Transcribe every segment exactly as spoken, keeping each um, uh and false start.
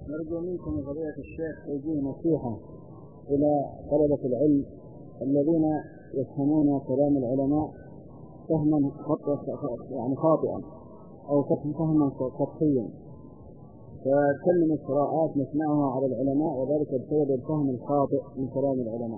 نرجو منكم فضيلة الشيخ توجيه نصيحة إلى طلبة العلم الذين يفهمون كلام العلماء فهما يعني خاطئا أو فهما سطحيا، فكل من الصراعات نسمعها على العلماء وذلك بسبب الفهم الخاطئ من كلام العلماء.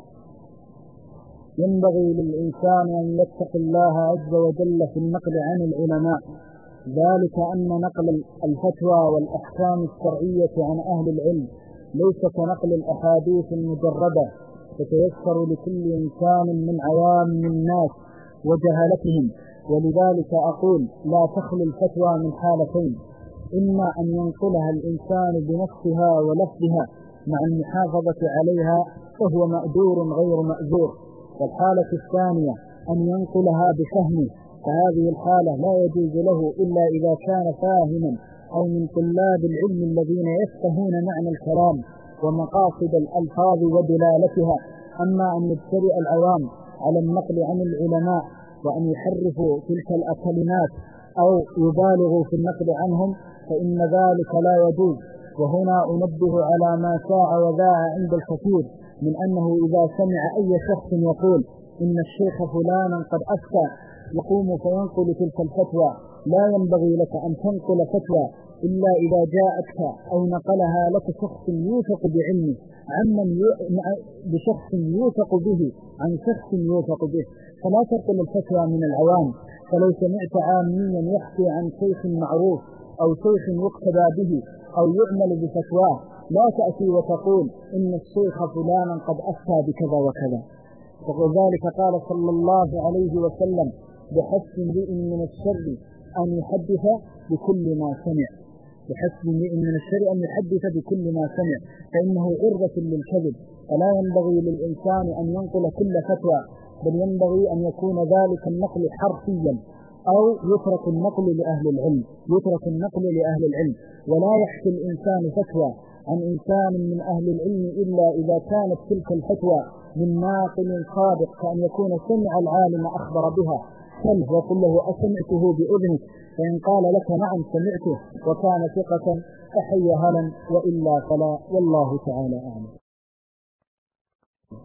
ينبغي للإنسان أن يتقي الله عز وجل في النقل عن العلماء، ذلك أن نقل الفتوى والأحكام الشرعية عن أهل العلم ليس كنقل الأحاديث المجردة فتيسر لكل إنسان من عوام الناس وجهلتهم. ولذلك أقول لا تخلو الفتوى من حالتين: إما أن ينقلها الإنسان بنفسها ولفظها مع المحافظة عليها فهو مأجور غير مأجور، والحالة الثانية أن ينقلها بفهمه، فهذه الحالة لا يجوز له إلا إذا كان فاهما أو من طلاب العلم الذين يفقهون معنى الكلام ومقاصد الألفاظ ودلالتها. أما أن يبتدئ العوام على النقل عن العلماء وأن يحرفوا تلك الكلمات أو يبالغوا في النقل عنهم فإن ذلك لا يجوز. وهنا أنبه على ما شاع وذاع عند الكثير من أنه إذا سمع أي شخص يقول إن الشيخ فلانا قد أفتى يقوم فينقل تلك الفتوى. لا ينبغي لك أن تنقل فتوى إلا إذا جاءتك أو نقلها لك شخص يوثق بعلمه عمن بشخص يوثق به عن شخص يوثق به، فلا تنقل الفتوى من العوام. فلو سمعت عاميا يحكي عن شيخ معروف أو شيخ يقتدى به أو يعمل بفتواه لا تأتي وتقول إن الشيخ فلانا قد أفتى بكذا وكذا. وذلك قال صلى الله عليه وسلم: بحسب امرئ من الشر أن يحدث بكل ما سمع. بحسب امرئ من الشر أن يحدث بكل ما سمع، فإنه عرضة للكذب. فلا ينبغي للإنسان أن ينقل كل فتوى، بل ينبغي أن يكون ذلك النقل حرفيا أو يترك النقل لأهل العلم يترك النقل لأهل العلم ولا يحكي الإنسان فتوى عن إنسان من أهل العلم إلا إذا كانت تلك الفتوى من ناقل صادق، كأن يكون سمع العالم أخبر بها سله وقل له أسمعته بأذنك، فإن قال لك نعم سمعته وكان ثقة فحي هلا، وإلا فلا، والله تعالى أعلم.